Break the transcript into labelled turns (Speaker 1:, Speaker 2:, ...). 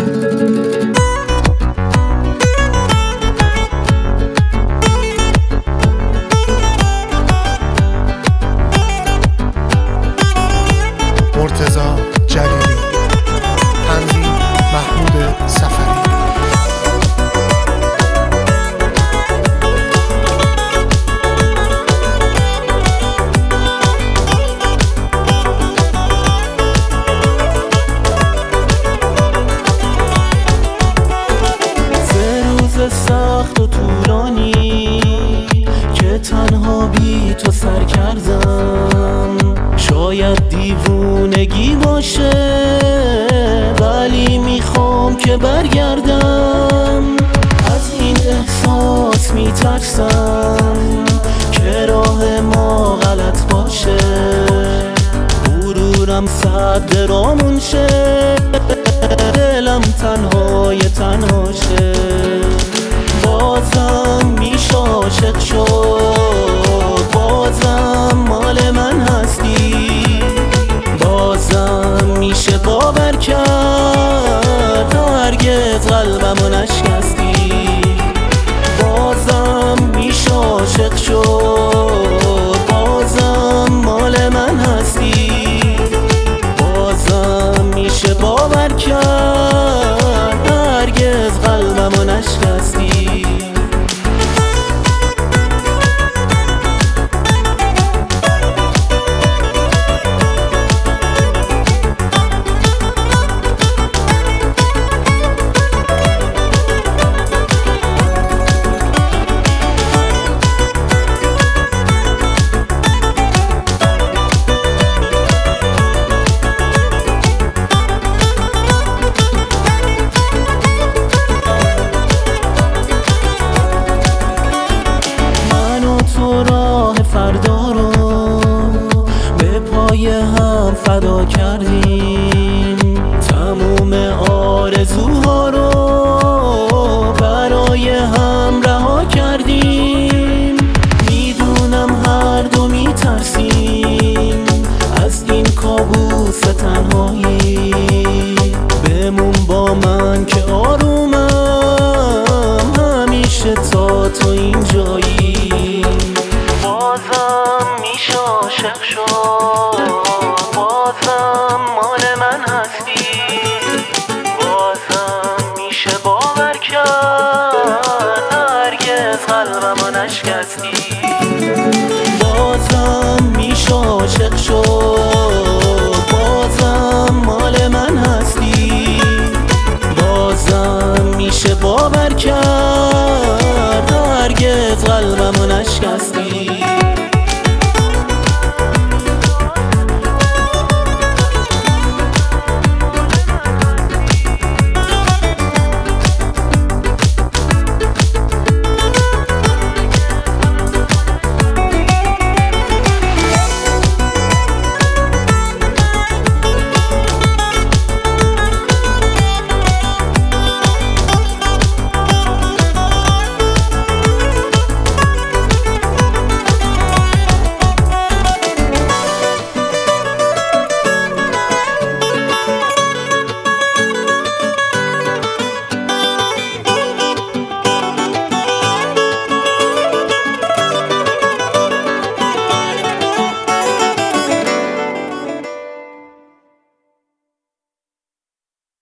Speaker 1: مرتضی جلیلی، تنظیم محمود سفری.
Speaker 2: سخت و طولانی که تنها بی تو سر کردم، شاید دیوونگی باشه ولی میخوام که برگردم. از این احساس میترسم که راه ما غلط باشه، غرورم صد رامون شه، دلم تنهای تنهاشه. بازم میشه عاشق شد، بازم مال من هستی، بازم میشه باور کرد هرگز قلبمو نشکستی. بازم میشه عاشق شد، بازم مال من هستی، بازم میشه باور کرد هرگز قلبمو نشکستی. راه فردا رو به پای هم فدا کردیم، تموم آرزوها رو برای هم رها کردیم. میدونم هر دو میترسیم از این کابوس تنهایی، بمون با من که آرومم همیشه تا تو اینجایی. بازم میشه عاشق شد، بازم مال من هستی، بازم میشه باور کرد هرگز قلبمو نشکستی. بازم میشه عاشق شد، بازم مال من هستی، بازم میشه باور کرد